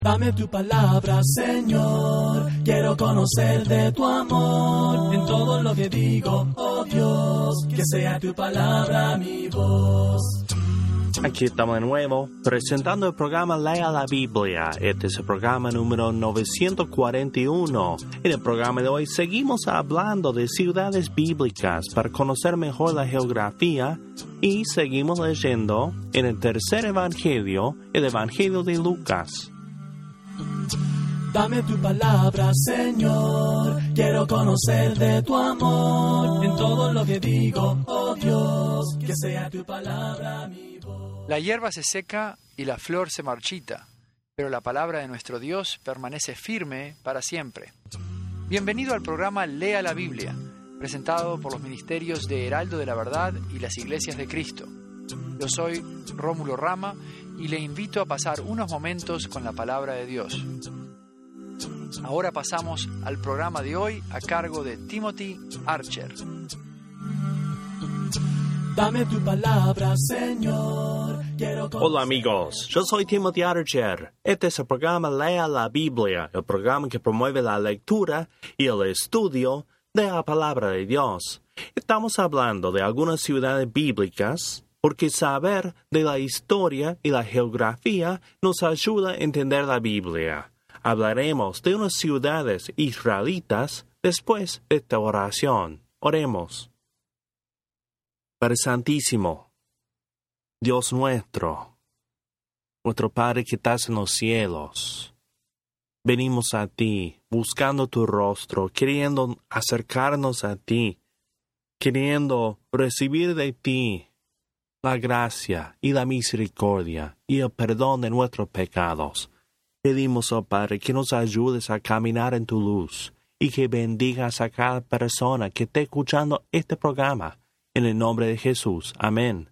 Dame tu palabra, Señor, quiero conocer de tu amor, en todo lo que digo, oh Dios, que sea tu palabra mi voz. Aquí estamos de nuevo, presentando el programa Lea la Biblia. Este es el programa número 941. En el programa de hoy seguimos hablando de ciudades bíblicas para conocer mejor la geografía y seguimos leyendo en el tercer evangelio, el Evangelio de Lucas. Dame tu palabra, Señor, quiero conocer de tu amor, en todo lo que digo, oh Dios, que sea tu palabra mi voz. La hierba se seca y la flor se marchita, pero la palabra de nuestro Dios permanece firme para siempre. Bienvenido al programa Lea la Biblia, presentado por los ministerios de Heraldo de la Verdad y las Iglesias de Cristo. Yo soy Rómulo Rama y le invito a pasar unos momentos con la palabra de Dios. Ahora pasamos al programa de hoy a cargo de Timothy Archer. Dame tu palabra, Señor. Hola amigos, yo soy Timothy Archer. Este es el programa Lea la Biblia, el programa que promueve la lectura y el estudio de la palabra de Dios. Estamos hablando de algunas ciudades bíblicas, porque saber de la historia y la geografía nos ayuda a entender la Biblia. Hablaremos de unas ciudades israelitas después de esta oración. Oremos. Padre Santísimo, Dios nuestro Padre que estás en los cielos, venimos a ti, buscando tu rostro, queriendo acercarnos a ti, queriendo recibir de ti la gracia y la misericordia y el perdón de nuestros pecados. Pedimos, oh Padre, que nos ayudes a caminar en tu luz y que bendigas a cada persona que esté escuchando este programa. En el nombre de Jesús. Amén.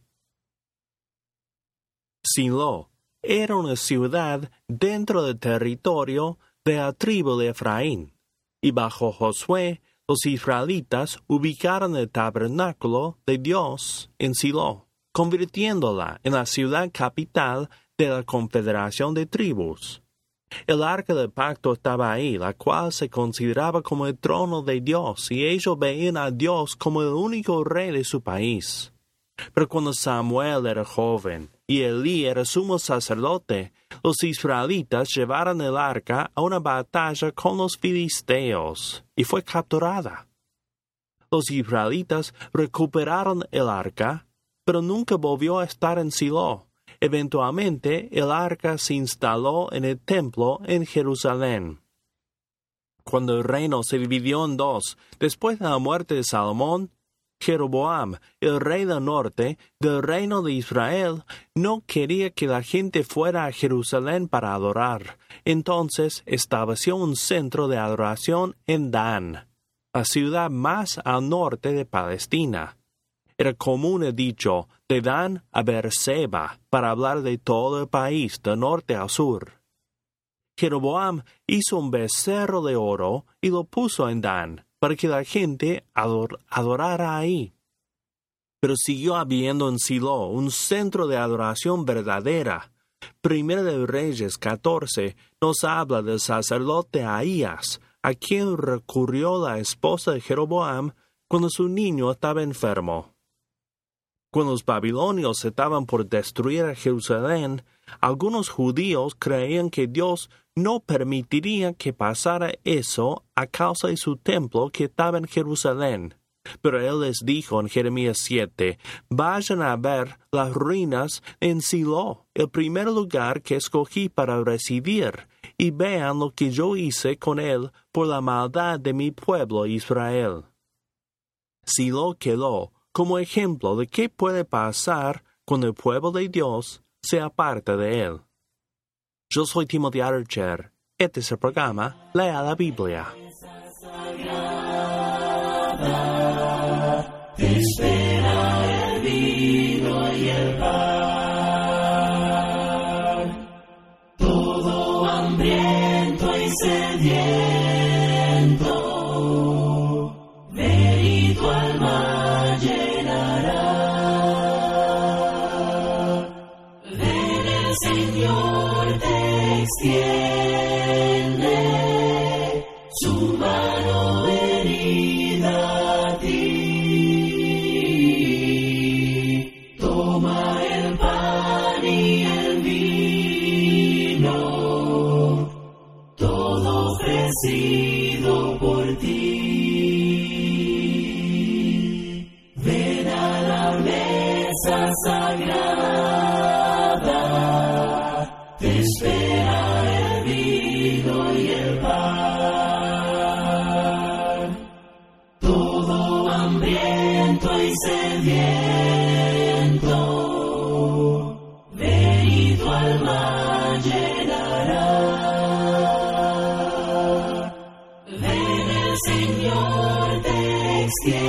Silo era una ciudad dentro del territorio de la tribu de Efraín, y bajo Josué los israelitas ubicaron el tabernáculo de Dios en Silo, convirtiéndola en la ciudad capital de la confederación de tribus. El arca del pacto estaba ahí, la cual se consideraba como el trono de Dios, y ellos veían a Dios como el único rey de su país. Pero cuando Samuel era joven y Elí era sumo sacerdote, los israelitas llevaron el arca a una batalla con los filisteos, y fue capturada. Los israelitas recuperaron el arca, pero nunca volvió a estar en Silo. Eventualmente, el arca se instaló en el templo en Jerusalén. Cuando el reino se dividió en dos, después de la muerte de Salomón, Jeroboam, el rey del norte del reino de Israel, no quería que la gente fuera a Jerusalén para adorar. Entonces estableció un centro de adoración en Dan, la ciudad más al norte de Palestina. Era común el dicho de Dan a Beerseba para hablar de todo el país, de norte a sur. Jeroboam hizo un becerro de oro y lo puso en Dan, para que la gente adorara ahí. Pero siguió habiendo en Silo un centro de adoración verdadera. Primera de Reyes 14 nos habla del sacerdote Ahías, a quien recurrió la esposa de Jeroboam cuando su niño estaba enfermo. Cuando los babilonios estaban por destruir a Jerusalén, algunos judíos creían que Dios no permitiría que pasara eso a causa de su templo que estaba en Jerusalén. Pero él les dijo en Jeremías 7, vayan a ver las ruinas en Silo, el primer lugar que escogí para residir, y vean lo que yo hice con él por la maldad de mi pueblo Israel. Silo quedó como ejemplo de qué puede pasar cuando el pueblo de Dios se aparta de él. Yo soy Timothy Archer. Este es el programa Lea la Biblia. Espera el vino y el pan, todo hambriento y sediento, ven y tu alma llenará. Ven, el Señor te extiende extiende su mano herida a ti. Toma el pan y el vino, todo ofrecido por ti. Ven a la mesa sagrada, te espera el vino y el pan. Todo hambriento y sediento, ven y tu alma llenará. Ven, el Señor te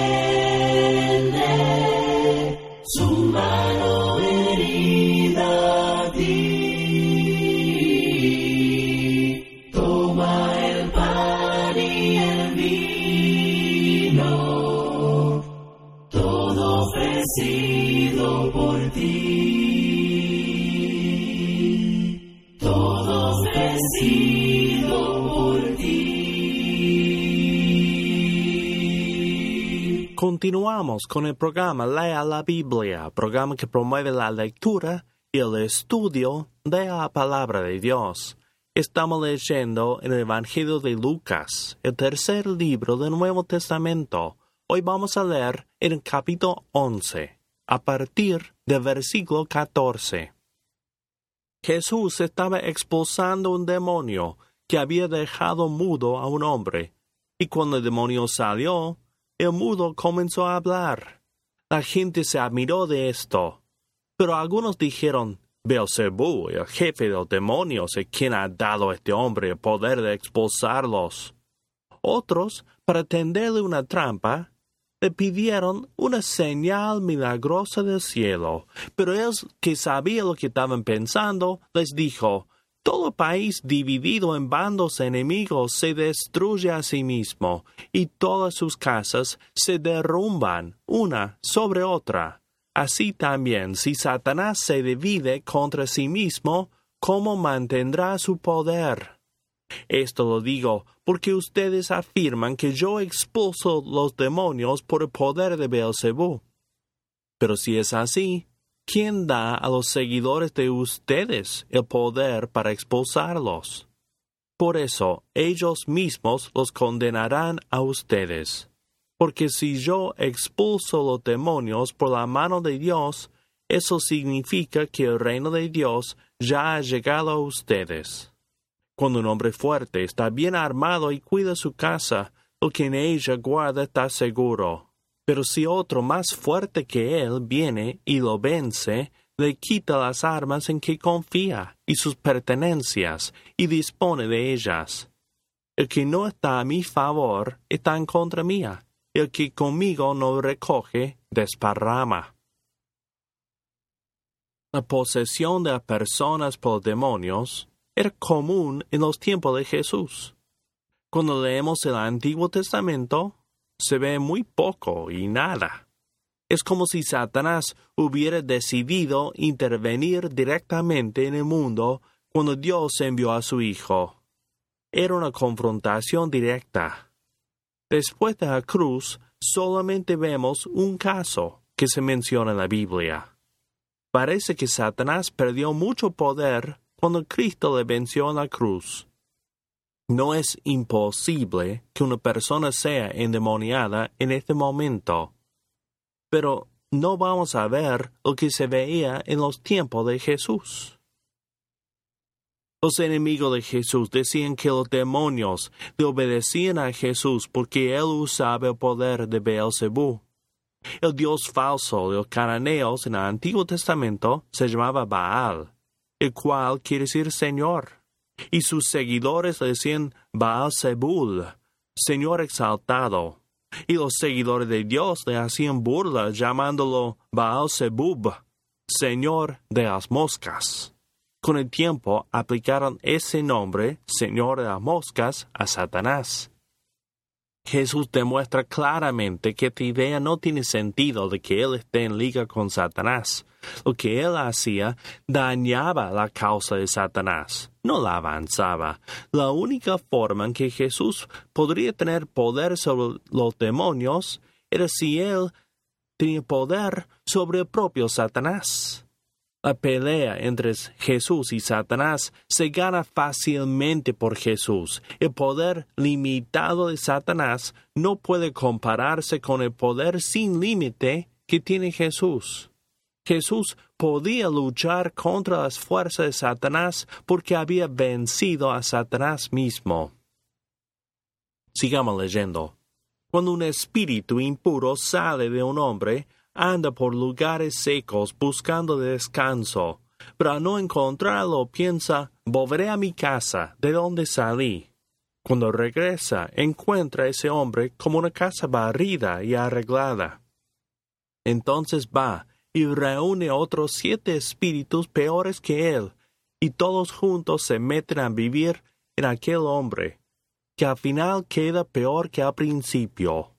extiende su mano herida a ti. Toma el pan y el vino, todo ofrecido por ti. Todo ofrecido por ti. Continuamos con el programa Lea la Biblia, programa que promueve la lectura y el estudio de la palabra de Dios. Estamos leyendo en el Evangelio de Lucas, el tercer libro del Nuevo Testamento. Hoy vamos a leer en el capítulo 11, a partir del versículo 14. Jesús estaba expulsando un demonio que había dejado mudo a un hombre, y cuando el demonio salió, el mudo comenzó a hablar. La gente se admiró de esto, pero algunos dijeron: Beelzebú, el jefe de los demonios, es quien ha dado a este hombre el poder de expulsarlos. Otros, para tenderle una trampa, le pidieron una señal milagrosa del cielo, pero él, que sabía lo que estaban pensando, les dijo: Todo país dividido en bandos enemigos se destruye a sí mismo, y todas sus casas se derrumban una sobre otra. Así también, si Satanás se divide contra sí mismo, ¿cómo mantendrá su poder? Esto lo digo porque ustedes afirman que yo expulso los demonios por el poder de Beelzebú. Pero si es así, ¿quién da a los seguidores de ustedes el poder para expulsarlos? Por eso, ellos mismos los condenarán a ustedes. Porque si yo expulso los demonios por la mano de Dios, eso significa que el reino de Dios ya ha llegado a ustedes. Cuando un hombre fuerte está bien armado y cuida su casa, el que en ella guarda está seguro. Pero si otro más fuerte que él viene y lo vence, le quita las armas en que confía y sus pertenencias y dispone de ellas. El que no está a mi favor está en contra mía. El que conmigo no recoge, desparrama. La posesión de las personas por demonios era común en los tiempos de Jesús. Cuando leemos el Antiguo Testamento, se ve muy poco y nada. Es como si Satanás hubiera decidido intervenir directamente en el mundo cuando Dios envió a su Hijo. Era una confrontación directa. Después de la cruz, solamente vemos un caso que se menciona en la Biblia. Parece que Satanás perdió mucho poder cuando Cristo le venció en la cruz. No es imposible que una persona sea endemoniada en este momento, pero no vamos a ver lo que se veía en los tiempos de Jesús. Los enemigos de Jesús decían que los demonios le obedecían a Jesús porque él usaba el poder de Beelzebú. El dios falso de los cananeos en el Antiguo Testamento se llamaba Baal, el cual quiere decir Señor, y sus seguidores le decían Baal-Zebul, Señor exaltado, y los seguidores de Dios le hacían burla llamándolo Baal-Zebub, Señor de las moscas. Con el tiempo aplicaron ese nombre, Señor de las moscas, a Satanás. Jesús demuestra claramente que esta idea no tiene sentido de que él esté en liga con Satanás, Lo que él hacía dañaba la causa de Satanás, no la avanzaba. La única forma en que Jesús podría tener poder sobre los demonios era si él tenía poder sobre el propio Satanás. La pelea entre Jesús y Satanás se gana fácilmente por Jesús. El poder limitado de Satanás no puede compararse con el poder sin límite que tiene Jesús. Jesús podía luchar contra las fuerzas de Satanás porque había vencido a Satanás mismo. Sigamos leyendo. Cuando un espíritu impuro sale de un hombre, anda por lugares secos buscando descanso, pero al no encontrarlo piensa, volveré a mi casa, de donde salí. Cuando regresa, encuentra a ese hombre como una casa barrida y arreglada. Entonces va y reúne otros 7 espíritus peores que él, y todos juntos se meten a vivir en aquel hombre, que al final queda peor que al principio.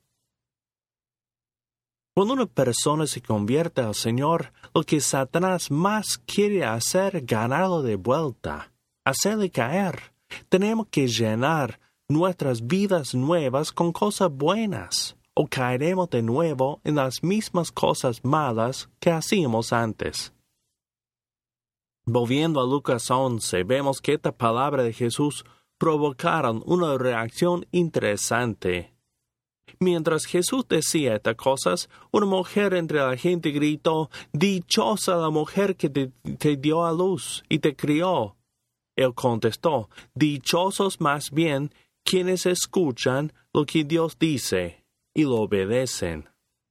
Cuando una persona se convierte al Señor, lo que Satanás más quiere hacer es ganarlo de vuelta, hacerle caer. Tenemos que llenar nuestras vidas nuevas con cosas buenas, o caeremos de nuevo en las mismas cosas malas que hacíamos antes. Volviendo a Lucas 11, vemos que esta palabra de Jesús provocaron una reacción interesante. Mientras Jesús decía estas cosas, una mujer entre la gente gritó, «Dichosa la mujer que te dio a luz y te crió». Él contestó, «Dichosos más bien quienes escuchan lo que Dios dice y lo obedecen».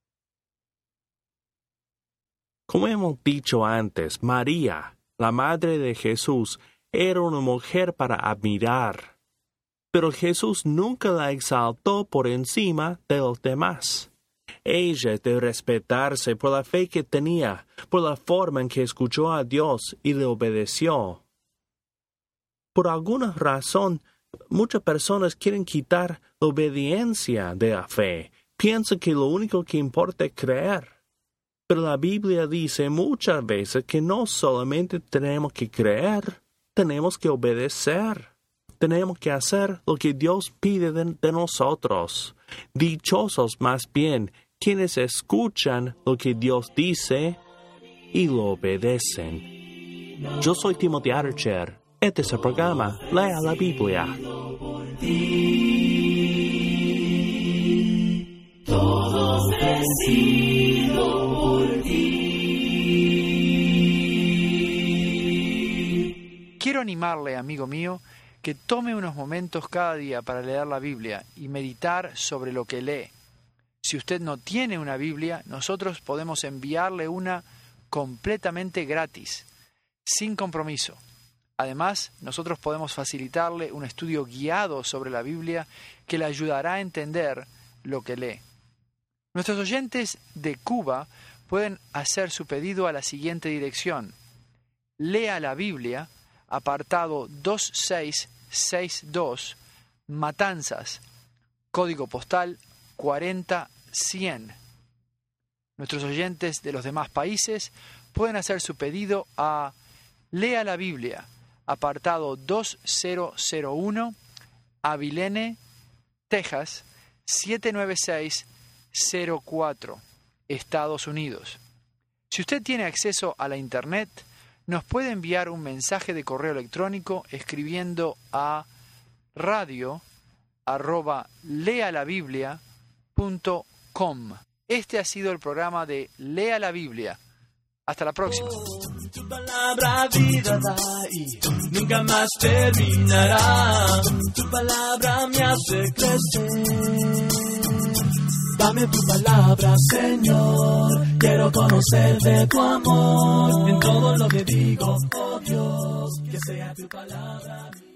Como hemos dicho antes, María, la madre de Jesús, era una mujer para admirar. Pero Jesús nunca la exaltó por encima de los demás. Ella debe respetarse por la fe que tenía, por la forma en que escuchó a Dios y le obedeció. Por alguna razón, muchas personas quieren quitar la obediencia de la fe. Piensan que lo único que importa es creer. Pero la Biblia dice muchas veces que no solamente tenemos que creer, tenemos que obedecer. Tenemos que hacer lo que Dios pide de nosotros. Dichosos más bien quienes escuchan lo que Dios dice y lo obedecen. Yo soy Timothy Archer. Este es el programa Lea la Biblia. Todos vencido por ti. Quiero animarle, amigo mío, que tome unos momentos cada día para leer la Biblia y meditar sobre lo que lee. Si usted no tiene una Biblia, nosotros podemos enviarle una completamente gratis, sin compromiso. Además, nosotros podemos facilitarle un estudio guiado sobre la Biblia que le ayudará a entender lo que lee. Nuestros oyentes de Cuba pueden hacer su pedido a la siguiente dirección. Lea la Biblia, apartado 2662, Matanzas, código postal 40100. Nuestros oyentes de los demás países pueden hacer su pedido a Lea la Biblia, apartado 2001, Abilene, Texas, 79604, Estados Unidos. Si usted tiene acceso a la Internet, nos puede enviar un mensaje de correo electrónico escribiendo a radio@lealabiblia.com. Este ha sido el programa de Lea la Biblia. Hasta la próxima. Tu palabra vida da y nunca más terminará. Tu palabra me hace crecer. Dame tu palabra, Señor. Quiero conocer de tu amor. En todo lo que digo, oh Dios, que sea tu palabra.